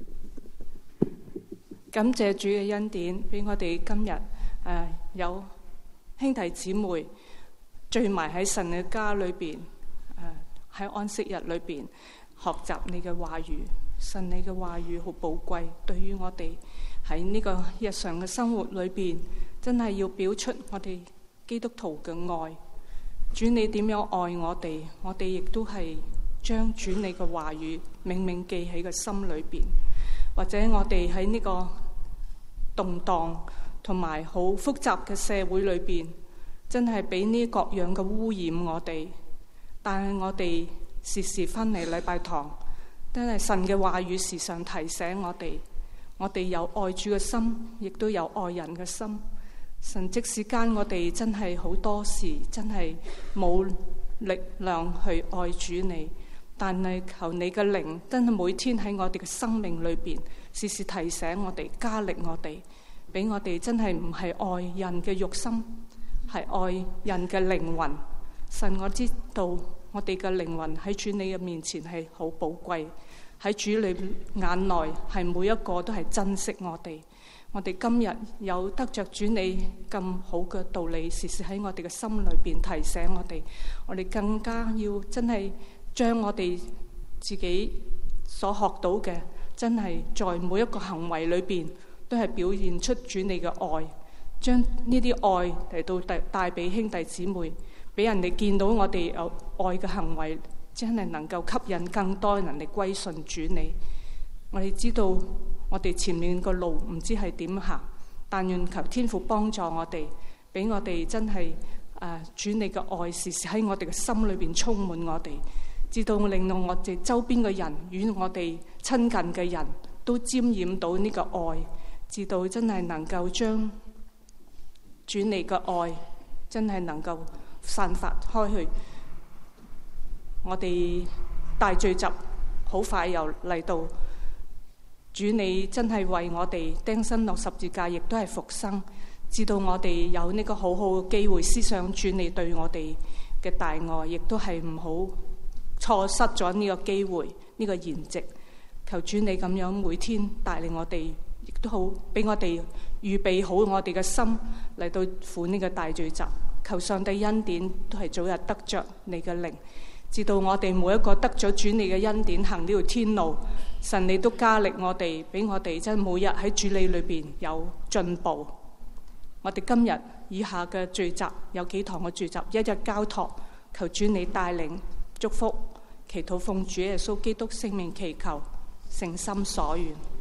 感謝主嘅恩典，俾我哋今日有兄弟姊妹聚埋喺神嘅家裏邊，喺安息日裏邊學習你嘅話語。神你嘅話語好寶貴，對於我哋喺呢個日常嘅生活裏邊，真係要表出我哋基督徒嘅愛。主你點樣愛我哋，我哋亦都係將主你嘅話語明明記喺個心裏邊。或者我哋喺呢個動盪同埋好複雜嘅社會裏邊，真係俾呢各樣嘅污染我哋。但係我哋時時翻嚟禮拜堂，真係神嘅話語時常提醒我哋有愛主嘅心，亦都有愛人嘅心。神即使間我哋真係好多時真係冇力量去愛主你，但係求你嘅靈真係每天喺我哋嘅生命裏邊時時提醒我哋，加力我哋，俾我哋真係唔係愛人嘅肉心，係愛人嘅靈魂。神，我知道我哋嘅靈魂喺主你嘅面前係好寶貴，喺主你眼內係每一個都係珍惜我哋。我哋今日有得着主你咁好嘅道理，時時喺我哋嘅心裏邊提醒我哋更加要真係將我哋自己所學到嘅，真係在每一個行為裏邊都係表現出主你嘅愛，將呢啲愛嚟到帶俾兄弟姊妹，俾人哋見到我哋有愛嘅行為，真係能夠吸引更多人嚟歸順主你。我哋知道我哋前面個路唔知係點行，但願求天父幫助我哋，俾我哋真係主你嘅愛時時喺我哋嘅心裏邊充滿我哋，直到令到我哋周邊嘅人與我哋親近嘅人都沾染到呢個愛，直到真係能夠將主你嘅愛真係能夠散發開去。我哋大聚集好快又嚟到，主你真係為我哋釘身落十字架，亦都係復生，直到我哋有呢個好好嘅機會思想主你對我哋嘅大愛，亦都係唔好錯失咗呢個機會，呢個筵席。求主你咁樣每天帶領我哋，亦都好俾我哋預備好我哋嘅心嚟到赴呢個大聚集。求上帝恩典都係早日得着你嘅靈，直到我哋每一個得咗主你嘅恩典行呢條天路，神你都加力我哋，俾我哋真係每日喺主你裏邊有進步。我哋今日以下嘅聚集有幾堂嘅聚集，一日交託，求主你帶領祝福，祈禱奉主耶穌基督聖名祈求，誠心所願。